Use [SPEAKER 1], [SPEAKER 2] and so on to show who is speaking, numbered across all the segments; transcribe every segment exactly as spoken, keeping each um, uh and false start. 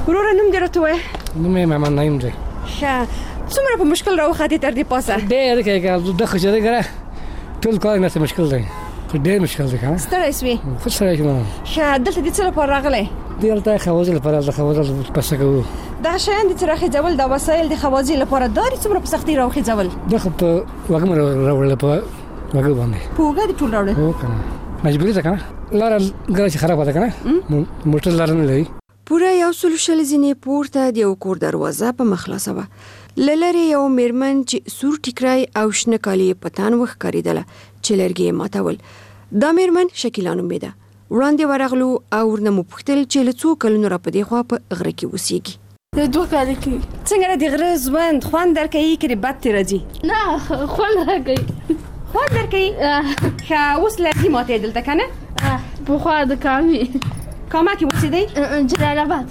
[SPEAKER 1] ورور نوم دې راته وایه؟
[SPEAKER 2] نوم یې محمد نعیم دی.
[SPEAKER 1] ښه څومره په مشکل راوختې تر دې پاسه؟
[SPEAKER 2] ډېر کې د خو چې دی کنه ټول کار نه مشکل دی، خو ډېر مشکل دی کنه.
[SPEAKER 1] ستړی سوې؟
[SPEAKER 2] خو ستړی شوم.
[SPEAKER 1] ښه دلته دې څه لپاره راغلی؟
[SPEAKER 2] دلته خوازي لپاره د خوازي پسه کوو.
[SPEAKER 1] دغه شیان دې چې راخېځول دا وسایل د خوازي لپاره دا دي څومره په سختۍ راخېځول؟
[SPEAKER 2] دا خو په وږم راوړل په وږم باندې.
[SPEAKER 1] په وږه دې ټول راوړل؟
[SPEAKER 2] هو کنه مجبوري ده کنه. لاره ګرځي خرابه ده کنه. موټر لاره نه لري.
[SPEAKER 3] پوره یو سل شل ځینې پورته د یو کور دروازه په مخ خلاصه وه. له لرې یو میرمن چې سور ټیکری او شنه کالي یې په تن وښکارېدله چې لرګي یې ماتول. دا میرمن شکیلا نومېده. وړاندې ورغلو او ورنه مو پوښتل چې له څو کلونو را په دې خوا په غره کې اوسېږي.
[SPEAKER 4] د دوه کاله کې.
[SPEAKER 1] څنګه د غره ژوند خوند درکوي که بد ترې راځي؟
[SPEAKER 4] نه خوند راکوي.
[SPEAKER 1] خوند درکوي؟ ښه اوس لرګي ماتې دلته که نه؟
[SPEAKER 4] پخوا د کامې
[SPEAKER 1] کامه کې اوسېدی؟
[SPEAKER 4] جلال آباد.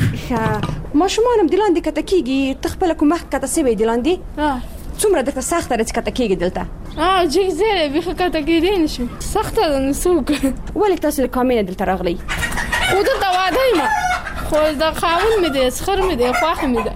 [SPEAKER 1] ښه ماشومان هم د لاندې کته کېږي؟ ته خپله کوم وخت کته سوی د لاندې؟ څومره درته سخته ده چې کته کېږي دلته؟
[SPEAKER 4] جګ ځای دی بیخي کته کېدی نه شم. سخته ده نو څه وکړو.
[SPEAKER 1] ولې تاسو د کامې نه دلته راغلی؟
[SPEAKER 4] خو دلته واده یم خو د خاوند مې دی سخر مې دی خوښه مې ده.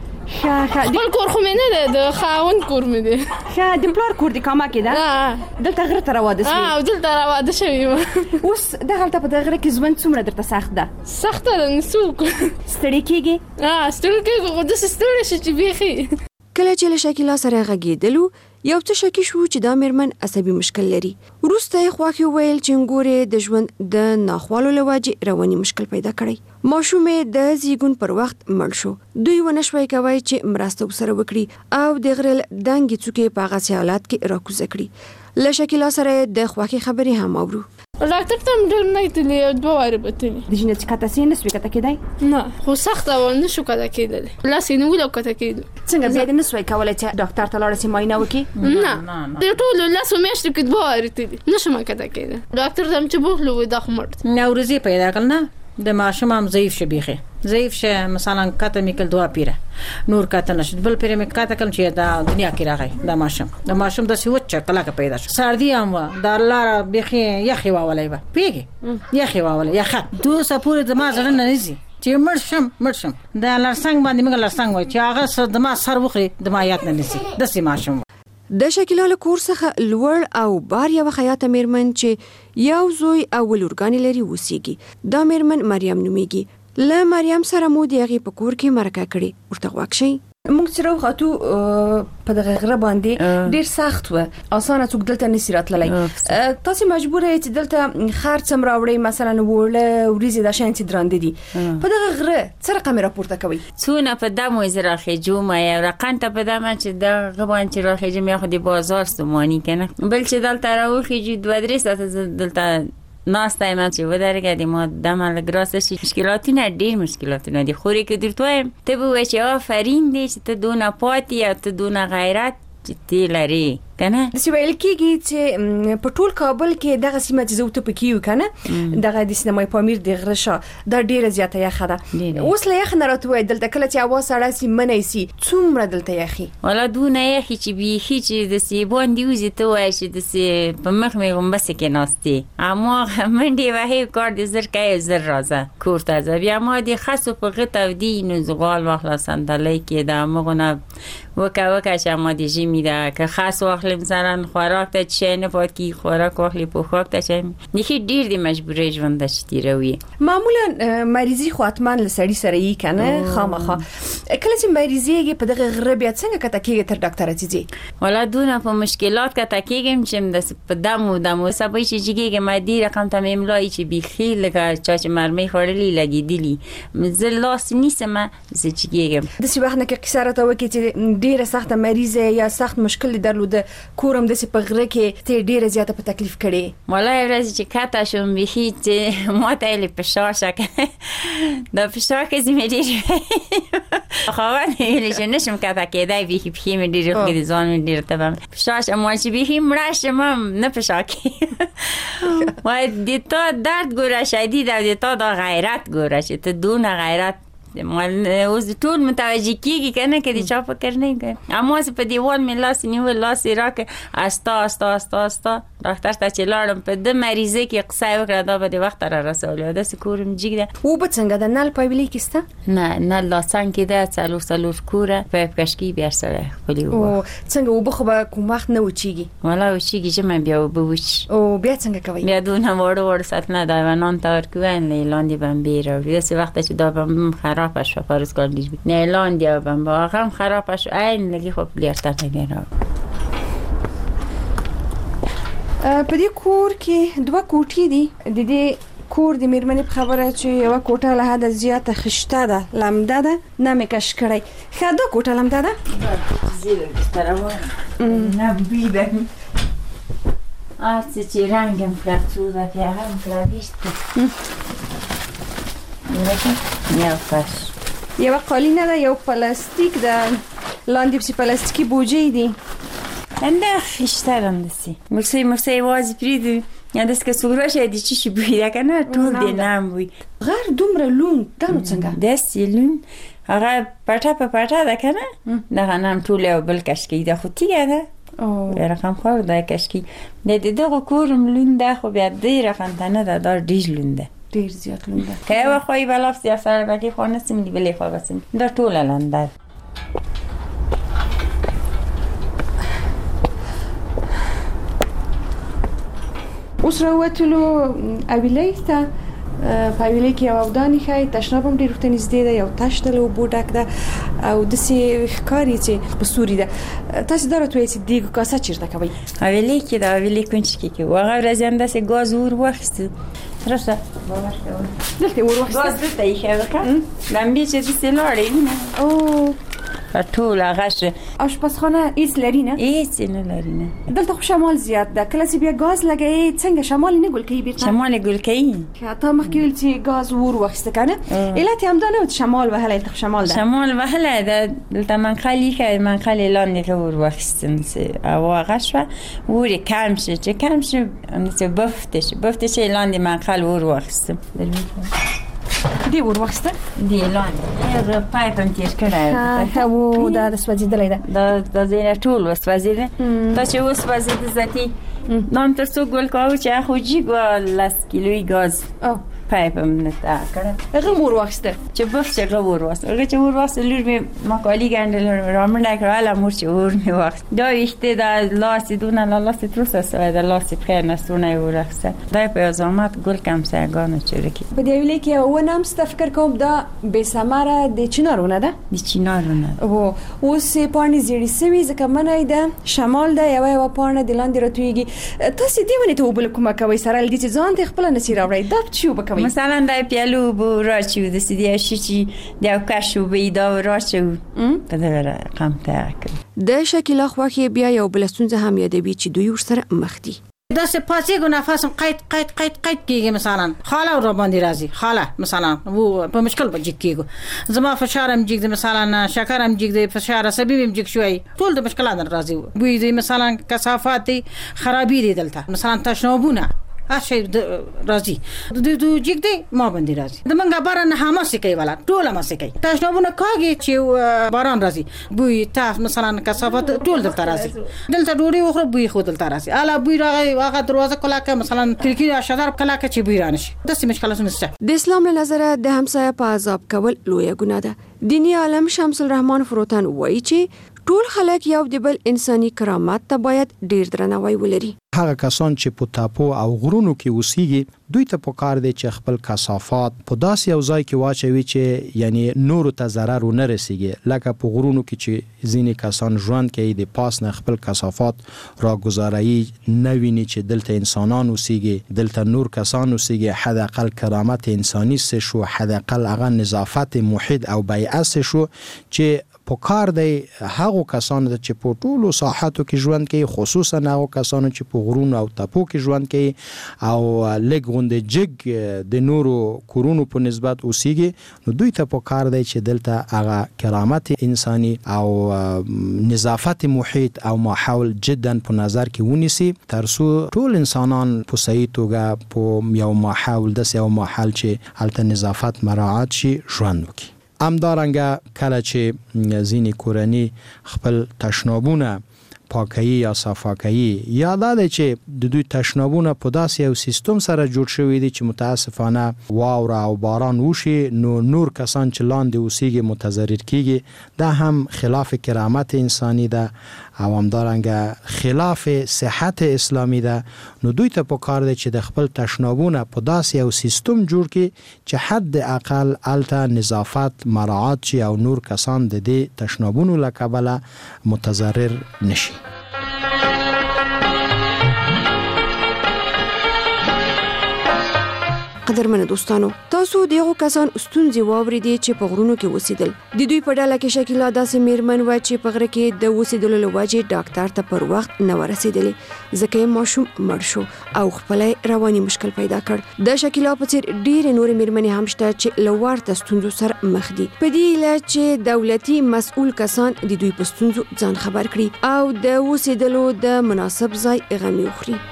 [SPEAKER 4] خپل کور خو مې نه دی د خاوند کور مې دی.
[SPEAKER 1] ښه د پلار کور د کامه کې ده؟ دلته غره ته راواده سوې؟
[SPEAKER 4] او دلته راواده شوې یم.
[SPEAKER 1] اوس دغلته په دغه غره کې ژوند څومره درته سخت ده؟
[SPEAKER 4] سخته ده نو څه وکړو.
[SPEAKER 1] ستړي کېږي؟
[SPEAKER 4] ستړي کېږو خو داسې ستړی شي چې بیخي.
[SPEAKER 3] کله چې له شکیلا سره غږېدلو یو څه شکي شو چې دا میرمن عصبي مشکل لري. وروسته یې خواښې وویل چې ګورې د ژوند د ناخوالو له وجې رواني مشکل پیدا کړی. ماشوم یې د زیږون پر وخت مړ شو. دوی ونه شوی کوی چې مرسته ورسره وکړي او د غره دنګې څوکې په هغسې حالات کې راکوزه کړي. له شکیلا سره د خوښې خبرې هم اورو.
[SPEAKER 4] ډاکټر ته هم ډېر نه تللی یو دوه وارې به تللی.
[SPEAKER 1] د ژینه چې کته سې نه سوې کته کېدی؟
[SPEAKER 4] نه خو سخته وه نه شو کته کېدلی. لاس یې نیولو او کته کېدو.
[SPEAKER 1] څنګه بیا دې نه سوی کولی چې ډاکټر ته لاړه سې معاینه وکړي؟
[SPEAKER 4] نه د ټولو لسو میاشتو کې دوه وارې تللی نه شم کته کېدی. ډاکټر ته هم چې بوتلو وایي دا خو مړ دی.
[SPEAKER 5] نوروزی پیدا کړل نه د ماشوم هم ضعیف شه بیخي ضعیف شه. مثلا کته میکل دوه پیره نور کته نشد بل پیره میکل کته کل چې دا دنیا کې راغی دا ماشوم دا ماشوم د سوچ کله کې پیدا شو. سردی هم دا الله بیخي یخي واولای به پیګي یخي واولای یخه دوه سپور د ما زړه نه نزي چې مرشم مرشم دا لرسنګ باندې موږ لرسنګ وای چې هغه د ما سر وخري د ما یاد نه نزي د سي ماشوم.
[SPEAKER 3] د شکیلا له کور څخه لوړ او بار یوه خیاطه میرمن چې یو زوی او ولورګانې لري اوسېږي. دا میرمن مریم نومیږي. له مریم سره مو د هغې په کور کې مرکه کړې. ورته غوږ شئ.
[SPEAKER 1] موږ چې راوخوتو په دغه غره باندې ډېر سخت وه. اسانه څوک دلته نسي راتللی. تاسې مجبوره یې چې دلته خرڅ هم راوړئ مثلا اوړه وریځې دا شیان چې درانده دي. په دغه غره څه رقم یې راپورته کوئ؟
[SPEAKER 6] څونه په دم وایي زه راخېجوم یو رقم ته په دمه چې دغه باندې چې راخېجم یا خو د بازار ستوماني که نه بل چې دلته راوخېجو دوه درې ساعته زه دلته ناسته یم چې ودرېږه د ما دمه لږ راسته شي. مشکلاتونه ډېر مشکلاتونه دي. خورې که درته وایم ته به وایې چې آفرین دی چې ته دونه پاتې او ته دونه غیرت چې تی لري که نه.
[SPEAKER 1] داسې ویل کېږي چې په ټول کابل کې دغه سیمه چې زه ورته پکې یو که نه دغه د سینمای پامیر د غره شا دا ډېره زیاته یخه ده. اوس له یخ نه راته وایي دلته کله چې هوا سړه سي منی سي څومره دلته یخي؟
[SPEAKER 6] والا دونه یخي چې بیخي چې داسې باندې وځي ته وایې چې داسې په مخ مې غومبسې کې ناستې هماغه منډې وهې کار دې زر کوې زر راځه کور ته ځه. بیا ما د خسو په غه تودي نو زغال واخله صندلی کې د همغونه وکه وکه چې ما د ژمي ده که خس واخله مثلا خوراک ته چی نه پات کی خوراک واخلي پوښاک ته چی نخي ډیر د مجبورې ژوند د تیروي.
[SPEAKER 1] معمولا مریضي خو اتمان لسړي سره یې کنه خامخا کله چې مریضي په دغه غره بیا څنګه کته کېږي تر ډاکټر ته ځي؟
[SPEAKER 6] ولا دونه په مشکلات کته کېږم چې د په دمو دمو سبا چې جګېږي مادي رقم ته مملای چې بيخي لګا چا چې مرمي خورلي لګېدلی زه لاس نیسم زه جګېږم.
[SPEAKER 1] د سی وخت نه کې قصه راته وکړي چې ډیره سخت مریضه یا سخت مشکل درلوده کورم د سی په غره کې ته ډیره زیاته په تکلیف کړي؟
[SPEAKER 6] ولا ورځ چې کته شوم بيخي چې ما ته لې پښه شکه دا پښه کې زمې ډیر خاوند یې چې نشم کته کېدای بيخي بيخي مې ډیر خو دې ځان مې ډیر ته پښه ما چې بيخي مړ شم نه پښه کې وای دې ته درد ګوره شدید او دې ته دا غیرت ګوره چې ته دونه غیرت مال اوس ټول متوجه کیږي کنه کې دي چا فکر نه کوي. اما په دیوال مې لاس نیول لاس راکه استا استا استا استا ډاکټر ته چې لاړم په د مریضه کې قصه وکړه دا به د وخت را رسول دا سکورم جګ ده
[SPEAKER 1] و به څنګه د نل پایبلی کېسته
[SPEAKER 6] نه نه لا څنګه ده څلور څلور کوره په کشکی بیا سره خپل
[SPEAKER 1] او څنګه و به خو به کوم وخت نه وچیږي
[SPEAKER 6] ولا وچیږي چې من بیا وبوچ
[SPEAKER 1] او بیا څنګه کوي
[SPEAKER 6] بیا دونه وړو وړو ساتنه دا ونان تور کوین لاندې بم بیره داسې وخت چې دا بم خراب شو فرض کړئ نه لاندې بم واقعا خراب شو عین لګي خو لیرته نه
[SPEAKER 1] په دې کور کې دوه کوټې دي د دې کور د میرمنې په خبره چې یو کوټه له حد زیاته خشته ده لمده ده نه مې کش کړی ښه دا کوټه لمده ده
[SPEAKER 6] زیره بستره نه بیده آرڅه چې رنگم کړه ده که هم کړه یو فرش
[SPEAKER 1] یو قالینه ده یو پلاستیک ده لاندې پسې پلاستیکي بوجې دي
[SPEAKER 6] نه خشته رندسی مرسی مرسی وازی پریدو یا دست که سوراش ایدی چی شی بویده که نه طول دی نام بوی
[SPEAKER 1] غیر دومره لون دانو څنګه
[SPEAKER 6] دستی لون هغه پټه په پټه ده که نه دغه نام طول او بل کشکی ده خو تیگه ده بیا رقم خواه ده کشکی ده دغه کورم لون ده خو بیا دی رقم تنه ده دار دیج لون ده
[SPEAKER 1] ډیر زیات لون ده
[SPEAKER 6] که او خواهی بلاف زیاد سر بکی خواه نسیم دی بلی خواه بسیم ده طول لنده
[SPEAKER 1] اوس راوتلو اویلی ته په اویلی کې یو اودانې ښایي تشناب هم ډېر ورته نږدې ده یو تش ده له اوبو ډک ده او داسې ښکاري چې په سوري ده تاسې دا راته وایئ چې دیګ کاسه چېرته کوئ
[SPEAKER 6] اویلی کې د اویلی کونچکې کې و هغه ورځې هم داسې ګاز اور واخیسته راشه باور کوه
[SPEAKER 1] دلته یې ور واخیسته
[SPEAKER 6] ګاز دلته ایښی وکړه لمبې چې داسې لاړې وینه
[SPEAKER 1] او
[SPEAKER 6] ټول هغه شه
[SPEAKER 1] آشپزخانه هیڅ لري نه
[SPEAKER 6] هیڅ نه لري نه
[SPEAKER 1] دلته خو شمال زیات ده کله چې بیا ګاز لګوي څنګه شمال نه ګل کوي بیرته
[SPEAKER 6] شمال ګل کوي
[SPEAKER 1] تا مخکې ویل چې ګاز ور واخیسته کنه علت هم دا نه و چې شمال وهله دلته شمال ده
[SPEAKER 6] شمال وهله ده دلته منقلي که منقلي لاندې که ور واخیستم او هغه شوه وری کم شه چې کم شه بفتش بفتش لاندې منقل ور واخیستم
[SPEAKER 1] دی ور واخیسته
[SPEAKER 6] دی لاندې هغه پایپ هم تیر کړی
[SPEAKER 1] او دا د سوځېدلی ده
[SPEAKER 6] دا دا ځینې ټول وسوځېده دا چې وسوځېده ذاتي نام تر څو ګل کاوه چې خو جیګ لس کیلوی ګاز پایپ هم نته کړه
[SPEAKER 1] هغه ور واخیسته
[SPEAKER 6] چې بف چې هغه ور واخیسته هغه چې ور واخیسته لور مې مکالي ګنډل رامنډه کړه هله مور چې ور مې واخیست دا ویښته دا لاسې دونه لا لاسې تروسه سوی دا لاسې پخیر نستونه یې ور واخیسته دا په یو زحمت ګل کم سرګانو چورکي
[SPEAKER 1] په دې ویلې کې ونه هم سته فکر کوم دا بې ثمره د چنار ونه ده
[SPEAKER 6] د چنار ونه
[SPEAKER 1] او اوس یې پاڼې زیړې سوي ځکه منی ده شمال ده یوه یوه پاڼه د لاندې راتویږي تاسې دې ونې ته اوبه کومه کوئ سره له دې چې ځان ته خپله نسي راوړئ دا چې اوبه کوئ
[SPEAKER 6] مثلا دا پیالو اوبه راچوو داسې د یو شي چې د یو کش اوبه یې دا راچوو په دغه رقم ته کوي
[SPEAKER 3] د شکیلا خواښې بیا یو بله ستونزه هم یادوي چې دوی ورسره مخ دي
[SPEAKER 5] داسې پاسېږو نفسم قید قید قید قید کېږي مثلا خاله را باندې راځي خاله مثلا و په مشکل به جګ کېږو زما فشار هم جګ دی مثلا شکر هم جګ دی فشار عصبي هم جګ شوی ټول د مشکلات راځي بوی دی مثلا کثافات دی خرابې دي دلته مثلا تشنابونه هرشي راځي د دوی جګ دی ما باندې راځي د منګه باران هم سکی ولا ټول هم سکی تشنابونه کاږي چې باران راځي بوی تاف مثلا کثافات ټول دلته راځي دلته ډوډۍ وخوره بوی خو دلته راځي الا بوی راغی هغه دروازه کلاکه مثلا کړکۍ شدار کلاکه چې بوی رانشي داسې مشکلات نشته
[SPEAKER 3] د اسلام له نظره د همسایه په عذاب کول لویه ګناه ده دینی عالم شمس الرحمن فروتان وایي چې ټول خلک یو د بل انساني کرامت ته باید ډیر درناوی ولري
[SPEAKER 7] هغه کسان چې په تاپو او غرونو کې اوسېږي دوی ته پکار دی چې خپل کثافات په داسې یو ځای کې واچوي چې یعنی نورو ته ضرر ونه رسیږي لکه په غرونو کې چې ځینې کسان ژوند کوي د پاس نه خپل کثافات راګذاري نه ویني چې دلته انسانان اوسېږي دلته نور کسان اوسېږي حداقل کرامت انساني سه شو حداقل هغه نظافت محیط او بیعه سه شو چې په کار دی هغه کسانو چې په ټولو ساحاتو کې ژوند کوي خصوصا هغه کسانو چې په غرونو او تپو کې ژوند کوي او لږ غونډه جګ د نورو کورونو په نسبت اوسېږي نو دوی ته په کار دی چې دلته هغه کرامت انساني او نظافت محیط او ماحول جدا په نظر کې ونیسي ترڅو ټول انسانان په صحیح توګه په یو ماحول د یو ماحول چې هلته نظافت مراعات شي ژوند وکړي همدارنګه کله چې ځینې کورنۍ خپل تشنابونه پاکي یا صفاکي یا د چې د دوی تشنابونه په داسې یو سیستم سره جوړ شوی دي چې متاسفانه واوره او باران وشي نو نور کسان چې لاندې اوسېږي متضرر کیږي دا هم خلاف کرامت انساني ده او همدارنګه خلاف صحت اسلامي ده نو دوی ته پکار دی چې د خپل تشنابونه په داسې یو سیستم جوړ کړي چې حد اقل الته نظافت مراعات شي او نور کسان د دې تشنابونو له کبله متضرر نشي.
[SPEAKER 3] قدرمن دوستانو تاسو دغه کسان ستونزې واوریدي چې په غرونو کې وسیدل د دوی په ډله کې شکیلا داسې میرمن و چې په غره کې د وسیدلو لواجه ډاکټر ته پر وخت نه ورسېدلې ځکه ماشوم مړ شو او خپل رواني مشکل پیدا کړ. د شکیلا په څیر ډېر نور میرمنې هم شته چې لوړ ستونزو سره مخ دي په دې علاج چې دولتي مسؤل کسان د دوی په ستونزو ځان خبر کړي او د وسیدلو د مناسب ځای غمي وخوري.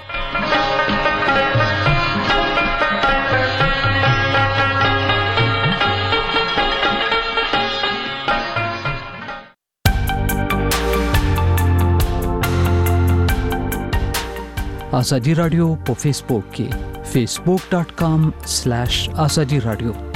[SPEAKER 8] آزادی رادیو په فیسبوک کې facebook dot com slash azadi radio